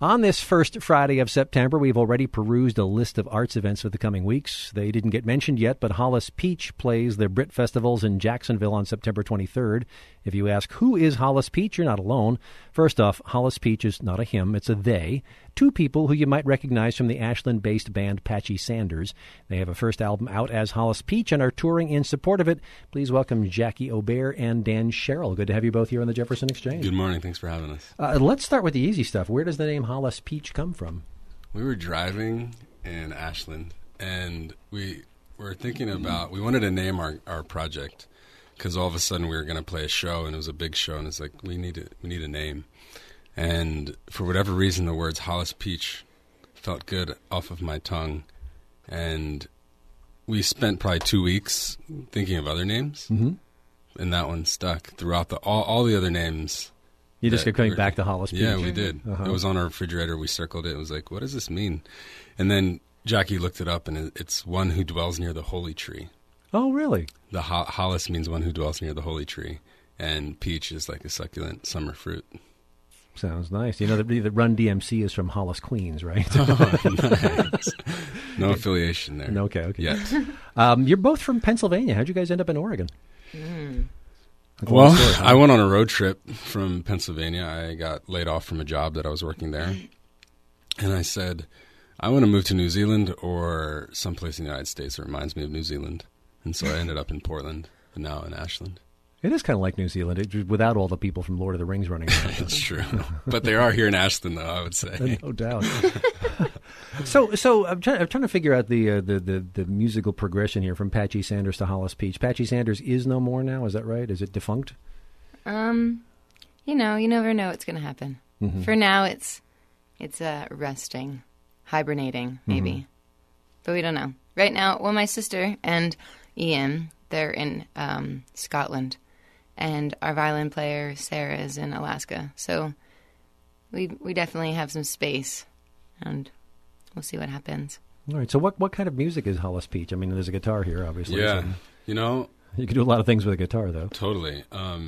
On this first Friday of September, we've already perused a list of arts events for the coming weeks. They didn't get mentioned yet, but Hollis Peach plays the Brit Festivals in Jacksonville on September 23rd. If you ask, who is Hollis Peach, you're not alone. First off, Hollis Peach is not a him, it's a they. Two people who you might recognize from the Ashland-based band Patchy Sanders. They have a first album out as Hollis Peach and are touring in support of it. Please welcome Jackie Aubert and Dan Sherrill. Good to have you both here on the Jefferson Exchange. Good morning. Thanks for having us. Let's start with the easy stuff. Where does the name Hollis Peach come from? We were driving in Ashland, and we were thinking about, we wanted to name our project because all of a sudden we were going to play a show, and it was a big show, and it's like, we need a name. And for whatever reason, the words Hollis Peach felt good off of my tongue, and we spent probably 2 weeks thinking of other names, and that one stuck throughout all the other names. You just kept coming back to Hollis Peach. Yeah, we did. It was on our refrigerator. We circled it. It was like, what does this mean? And then Jackie looked it up, and it's one who dwells near the holy tree. Oh, really? The Hollis means one who dwells near the holy tree, and peach is like a succulent summer fruit. Sounds nice. You know, the Run DMC is from Hollis, Queens, right? Oh, nice. No affiliation there. Okay. Yet. You're both from Pennsylvania. How'd you guys end up in Oregon? Well, I went on a road trip from Pennsylvania. I got laid off from a job that I was working there. And I said, I want to move to New Zealand or someplace in the United States that reminds me of New Zealand. And so I ended up in Portland, but now in Ashland. It is kind of like New Zealand, without all the people from Lord of the Rings running around. It's true. But they are here in Ashland, though, I would say. No doubt. So I'm trying to figure out the musical progression here from Patchy Sanders to Hollis Peach. Patchy Sanders is no more now, is that right? Is it defunct? You never know what's going to happen. For now, it's resting, hibernating, maybe. But we don't know. Right now, well, my sister and Ian, they're in Scotland. And our violin player, Sarah, is in Alaska. So we definitely have some space, and we'll see what happens. All right. So what kind of music is Hollis Peach? I mean, there's a guitar here, obviously. Yeah. So you can do a lot of things with a guitar, though. Totally.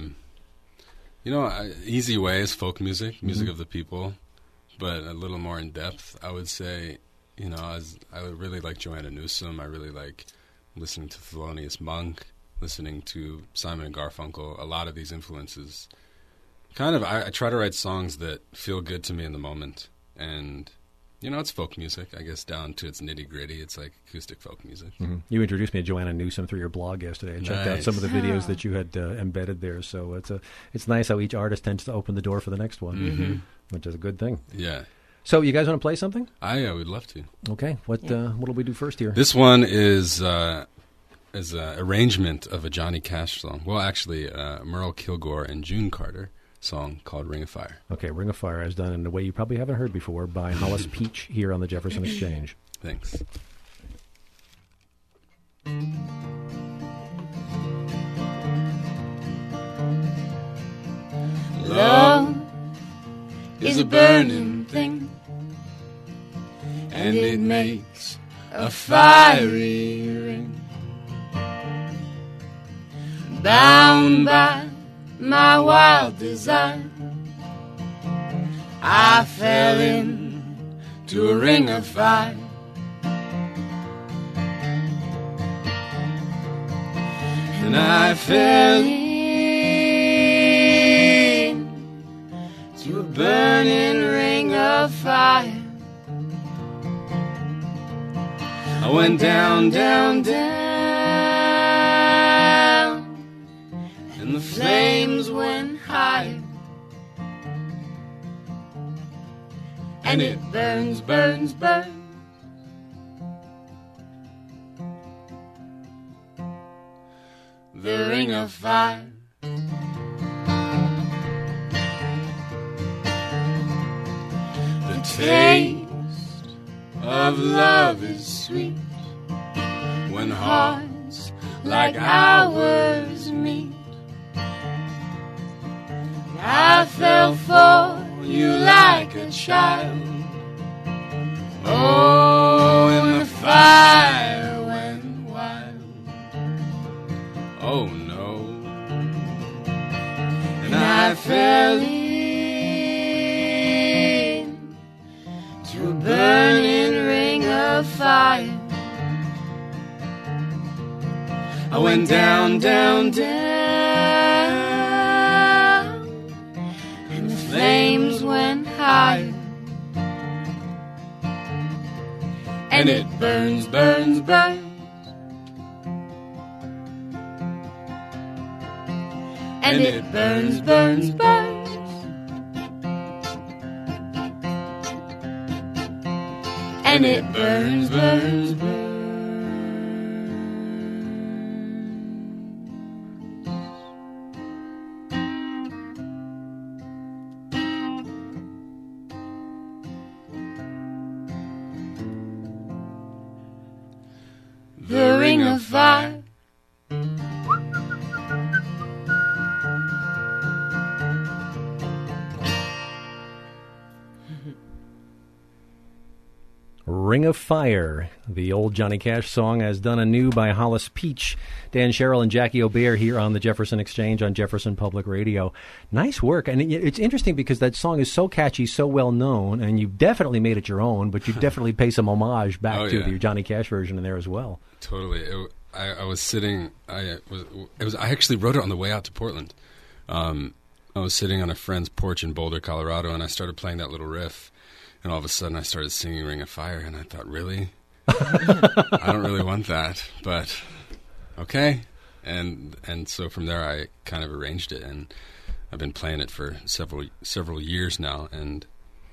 Easy way is folk music of the people, but a little more in depth. I would say, I really like Joanna Newsom. I really like listening to Thelonious Monk, listening to Simon and Garfunkel. A lot of these influences. I try to write songs that feel good to me in the moment. And, it's folk music, I guess, down to its nitty-gritty. It's like acoustic folk music. You introduced me to Joanna Newsom through your blog yesterday. I checked out some of the videos that you had embedded there. So it's nice how each artist tends to open the door for the next one, which is a good thing. Yeah. So you guys want to play something? I would love to. Okay. What'll we do first here? This one is an arrangement of a Johnny Cash song. Well, actually, Merle Kilgore and June Carter song called Ring of Fire. Okay, Ring of Fire is done in a way you probably haven't heard before by Hollis Peach here on the Jefferson Exchange. Thanks. Love is a burning thing, and it makes a fiery ring. Bound by my wild desire, I fell into a ring of fire. And I fell into a burning ring of fire. I went down, down, down, and the flames went higher. And it burns, burns, burns. The ring of fire. The taste of love is sweet when hearts like ours meet. I fell for you like a child. Oh, and the fire went wild. Oh no. And I fell in to a burning ring of fire. I went down, down, down, and the flames went higher. And it burns, burns, burns. And it burns, burns, burns. And it burns, burns, burns. The ring of fire. Ring of Fire, the old Johnny Cash song, as done anew by Hollis Peach. Dan Sherrill and Jackie O'Bear here on the Jefferson Exchange on Jefferson Public Radio. Nice work. And it's interesting because that song is so catchy, so well known, and you definitely made it your own, but you definitely pay some homage back to your Johnny Cash version in there as well. Totally. I was sitting, I actually wrote it on the way out to Portland. I was sitting on a friend's porch in Boulder, Colorado, and I started playing that little riff. And all of a sudden I started singing Ring of Fire, and I thought, really? I don't really want that, but okay. And so from there I kind of arranged it, and I've been playing it for several years now, and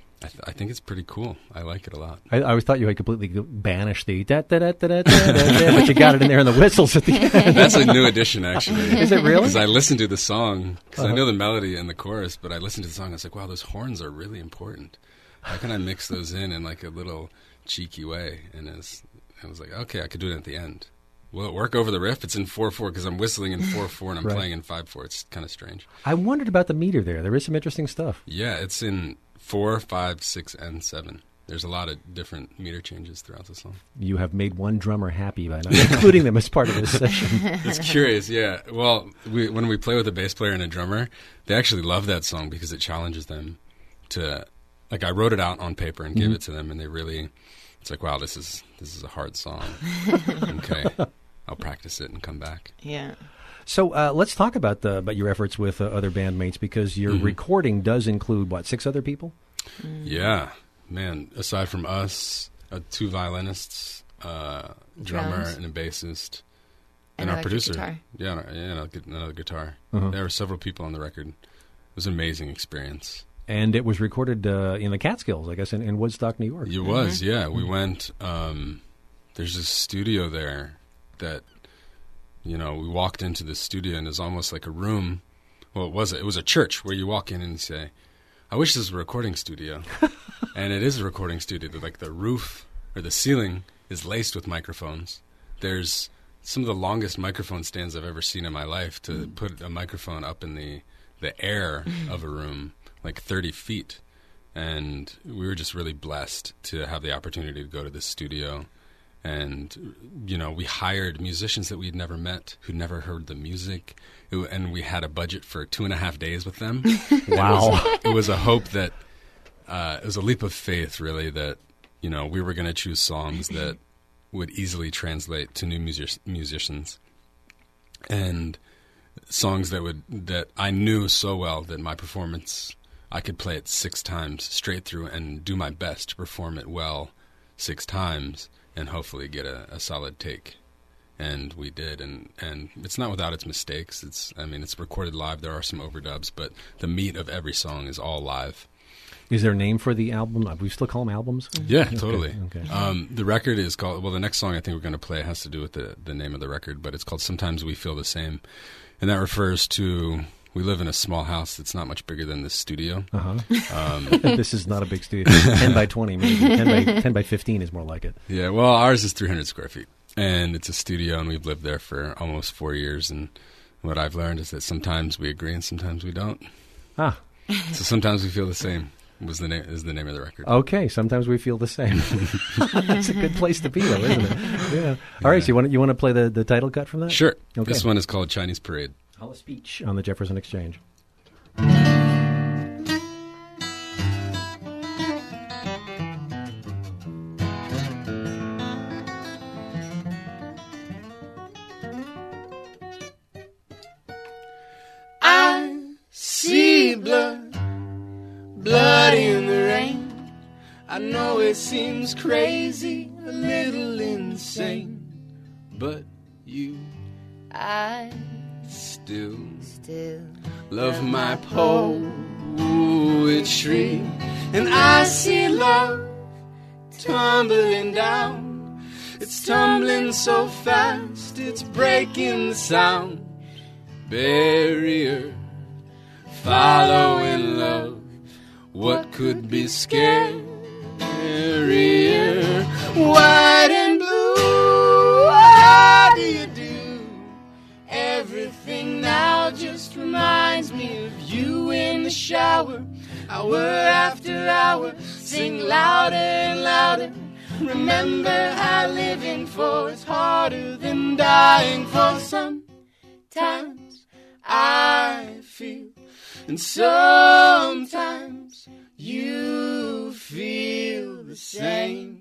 I think it's pretty cool. I like it a lot. I always thought you had completely banished the da-da-da-da-da-da-da, but you got it in there in the whistles at the end. That's a new addition, actually. Is it really? Because I listened to the song, because I know the melody and the chorus, but I listened to the song, I was like, wow, those horns are really important. How can I mix those in like a little cheeky way? And I was like, okay, I could do it at the end. Will it work over the riff? It's in 4/4 because I'm whistling in 4/4 and I'm playing in 5/4. It's kind of strange. I wondered about the meter there. There is some interesting stuff. Yeah, it's in 4, 5, 6, and 7. There's a lot of different meter changes throughout the song. You have made one drummer happy by not including them as part of this session. It's curious, yeah. Well, when we play with a bass player and a drummer, they actually love that song because it challenges them to... Like, I wrote it out on paper and gave it to them, and they really, it's like, wow, this is a hard song. Okay, I'll practice it and come back. Yeah. So let's talk about your efforts with other bandmates, because your recording does include, 6 other people? Yeah, man, aside from us, 2 violinists, drummer Drums. and a bassist, and An our producer. guitar. Yeah, another guitar. There were several people on the record. It was an amazing experience. And it was recorded in the Catskills, I guess, in Woodstock, New York. It was, yeah. We went, there's this studio there that, we walked into the studio, and it was almost like a room. Well, it was a church where you walk in and say, I wish this was a recording studio. And it is a recording studio. Like the roof or the ceiling is laced with microphones. There's some of the longest microphone stands I've ever seen in my life to put a microphone up in the air of a room. Like 30 feet, and we were just really blessed to have the opportunity to go to this studio, and we hired musicians that we'd never met, who'd never heard the music, and we had a budget for 2.5 days with them. Wow. It was a hope that it was a leap of faith, really, that we were going to choose songs that would easily translate to new musicians, and songs that I knew so well that my performance, I could play it 6 times straight through and do my best to perform it well 6 times and hopefully get a solid take. And we did, and it's not without its mistakes. It's recorded live. There are some overdubs, but the meat of every song is all live. Is there a name for the album? We still call them albums? Yeah, totally. Okay. The record is called, the next song I think we're going to play has to do with the name of the record, but it's called Sometimes We Feel the Same. And that refers to, we live in a small house that's not much bigger than this studio. This is not a big studio. 10 by 20, maybe. 10 by 15 is more like it. Yeah, well, ours is 300 square feet. And it's a studio, and we've lived there for almost 4 years. And what I've learned is that sometimes we agree and sometimes we don't. So Sometimes We Feel the Same is the name of the record. Okay, Sometimes We Feel the Same. That's a good place to be, though, isn't it? Yeah. All right, so you want to play the title cut from that? Sure. Okay. This one is called Chinese Parade. Hollis Peach on the Jefferson Exchange. But in the rain, I know it seems crazy, a little insane, but you, I still love my poetry. And I see love tumbling down. It's tumbling so fast, it's breaking the sound barrier. Following love, what could be scarier? White and blue, how do you do? Everything now just reminds me of you in the shower. Hour after hour, sing louder and louder. Remember how living for is harder than dying for. Sometimes I feel, and sometimes you feel the same.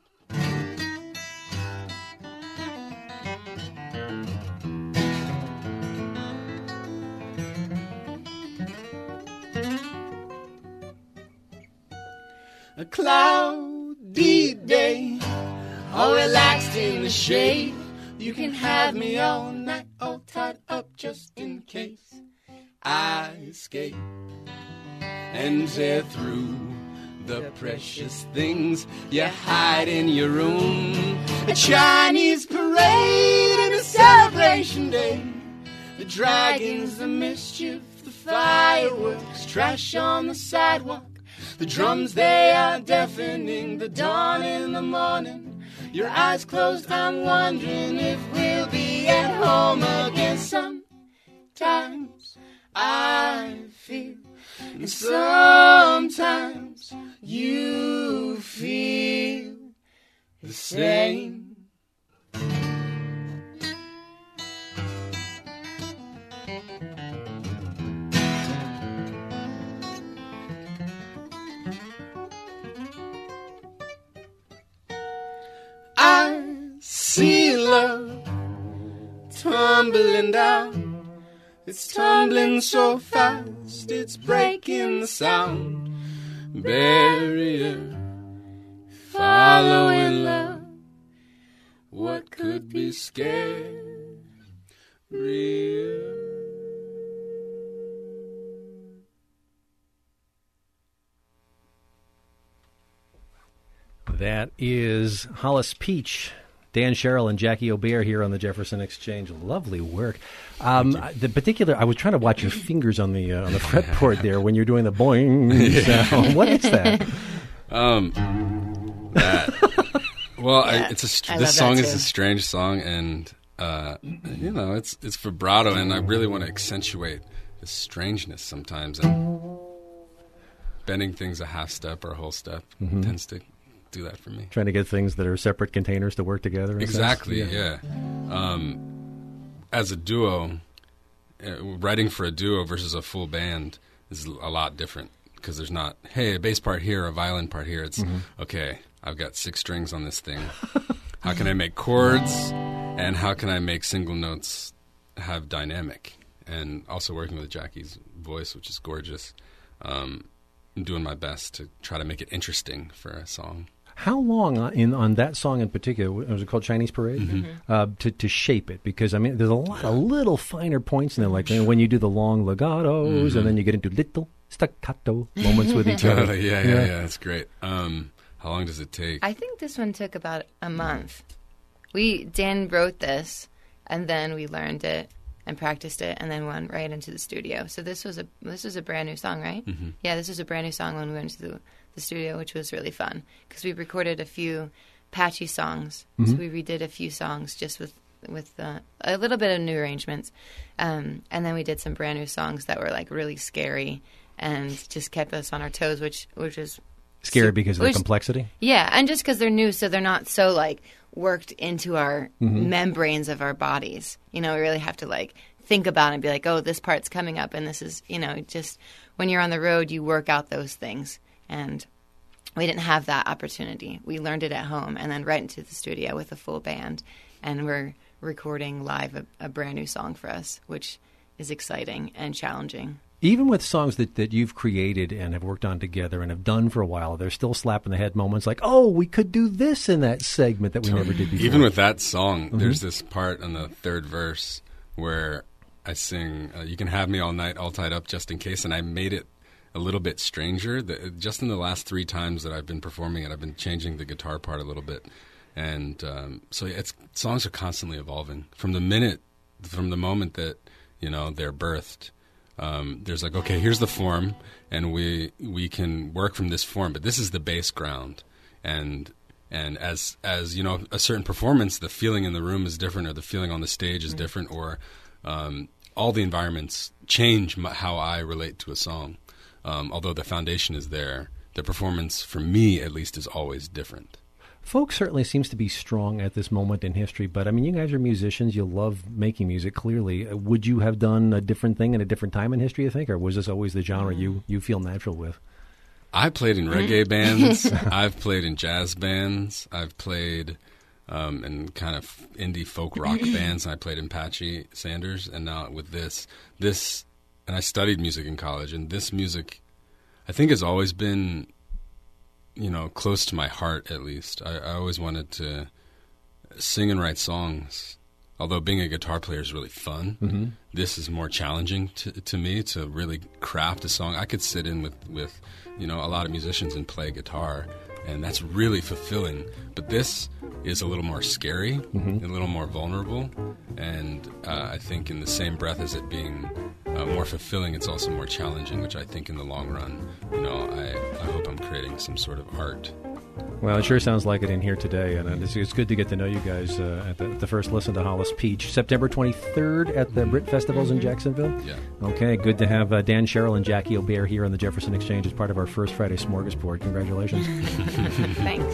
A cloudy day, all relaxed in the shade. You can have me all night, all tied up just in case I escape and tear through the precious things you hide in your room. A Chinese parade and a celebration day. The dragons, the mischief, the fireworks, trash on the sidewalk. The drums, they are deafening, the dawn in the morning. Your eyes closed, I'm wondering if we'll be at home again. Sometimes I feel, and sometimes you feel the same. I see love tumbling down. It's tumbling so fast, it's breaking the sound barrier. Following love, what could be scarier? That is Hollis Peach, Dan Sherrill, and Jackie O'Bear here on the Jefferson Exchange. Lovely work. The particular, I was trying to watch your fingers on the fretboard there when you're doing the boing sound. What is that? This song is a strange song, and it's vibrato, and I really want to accentuate the strangeness sometimes, and bending things a half step or a whole step tends to do that for me. Trying to get things that are separate containers to work together. Exactly, yeah. As a duo, writing for a duo versus a full band is a lot different, because there's not, hey, a bass part here, a violin part here. It's, okay, I've got 6 strings on this thing. How can I make chords, and how can I make single notes have dynamic? And also working with Jackie's voice, which is gorgeous. I'm doing my best to try to make it interesting for a song. How long on that song in particular, was it called Chinese Parade? To shape it? Because, I mean, there's a lot of little finer points in there, like when you do the long legatos and then you get into little staccato moments with each other. Yeah, that's great. How long does it take? I think this one took about a month. Dan wrote this, and then we learned it and practiced it, and then went right into the studio. So this was a brand new song, right? Yeah, this was a brand new song when we went to the studio, which was really fun, because we recorded a few patchy songs. So we redid a few songs just with a little bit of new arrangements, and then we did some brand new songs that were like really scary and just kept us on our toes, which was scary because of the complexity. Yeah, and just because they're new, so they're not so like worked into our membranes of our bodies. We really have to like think about it and be like, oh, this part's coming up, and this is, just when you're on the road, you work out those things. And we didn't have that opportunity. We learned it at home and then right into the studio with a full band. And we're recording live a brand new song for us, which is exciting and challenging. Even with songs that you've created and have worked on together and have done for a while, there's still slap in the head moments like, oh, we could do this in that segment that we never did before. Even with that song, there's this part on the third verse where I sing, you can have me all night, all tied up just in case, and I made it a little bit stranger. Just in the last 3 times that I've been performing it, I've been changing the guitar part a little bit. And songs are constantly evolving. From the moment that, they're birthed, there's like, okay, here's the form, and we can work from this form, but this is the base ground. And as a certain performance, the feeling in the room is different, or the feeling on the stage is different, or all the environments change how I relate to a song. Although the foundation is there, the performance, for me at least, is always different. Folk certainly seems to be strong at this moment in history, but I mean, you guys are musicians. You love making music, clearly. Would you have done a different thing in a different time in history, you think, or was this always the genre you feel natural with? I played in reggae bands. I've played in jazz bands. I've played in kind of indie folk rock bands. I played in Patchy Sanders, and now with this, and I studied music in college, and this music, I think, has always been, close to my heart, at least. I always wanted to sing and write songs. Although being a guitar player is really fun, this is more challenging to me, to really craft a song. I could sit in with a lot of musicians and play guitar, and that's really fulfilling. But this is a little more scary, a little more vulnerable, and I think in the same breath as it being more fulfilling, it's also more challenging, which I think in the long run, I hope I'm creating some sort of art. Well, it sure sounds like it in here today, and it's good to get to know you guys at the first listen to Hollis Peach. September 23rd at the Brit Festivals in Jacksonville? Yeah. Okay, good to have Dan Sherrill and Jackie O'Bear here on the Jefferson Exchange as part of our First Friday Smorgasbord. Congratulations. Thanks.